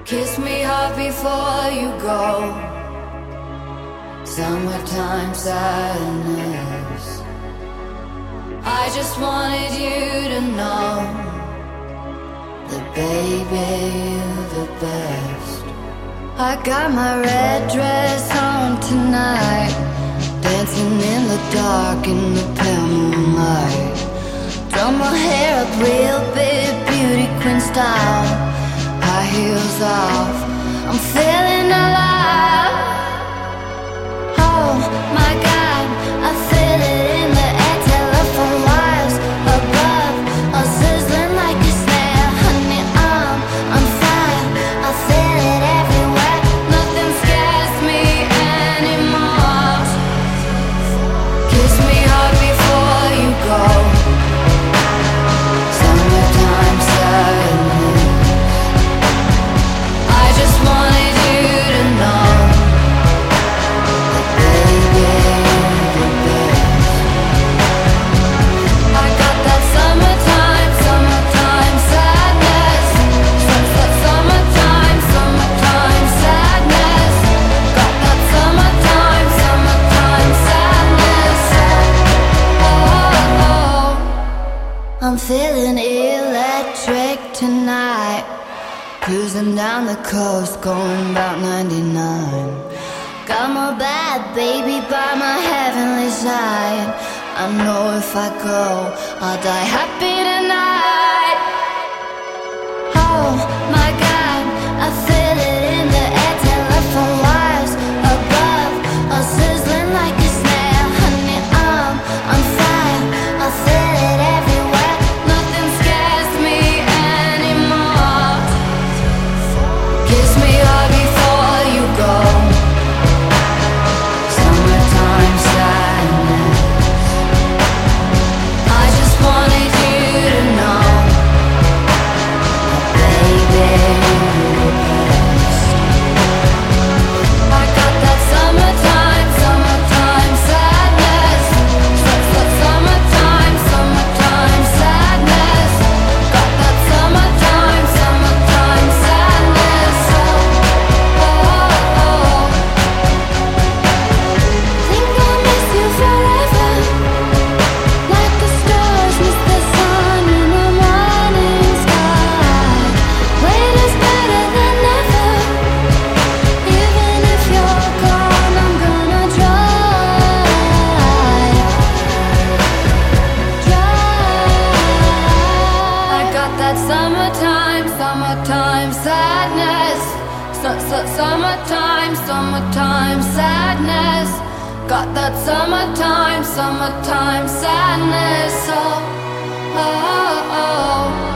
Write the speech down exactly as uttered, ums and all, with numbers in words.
Kiss me hard before you go. Summertime sadness. I just wanted you to know that baby, you're the best. I got my red dress on tonight, dancing in the dark in the pale moonlight. Drum my hair up real big, beauty queen style. High heels off, I'm feeling alive. Oh my God, I feel it in the air. Telephone wires above, all sizzling like a snare. Honey, I'm on fire, I feel it everywhere. Nothing scares me anymore. Kiss me hard before you go. Summertime sadness. I just wanted you to know that baby, you're the best. I got that summertime, summertime sadness. Sunset, summertime, summertime sadness. Got that summertime, summertime sadness. Oh, oh. I'm feeling electric tonight. Cruising down the coast, going about ninety-nine. Got my bad baby by my heavenly side. I know if I go, I'll die happy tonight. Oh my God, I feel it in the air. Telephone wires above, all sizzling like a snare. Honey, I'm on fire, I feel it everywhere. Nothing scares me anymore. Kiss me hard before you go. Summertime sadness. I just wanted you to know that baby, you're the best. I got that summertime, summertime sadness. Sunset, summertime, summertime sadness. Got that summertime, summertime sadness. Oh, oh, oh. Think I'll miss you forever, like the stars miss the sun in the morning sky. Wait is better than never. Even if you're gone, I'm gonna try, try. I got that summertime, summertime sadness. Su- su- Summertime, summertime sadness. Got that summertime, summertime sadness. Oh, oh, oh.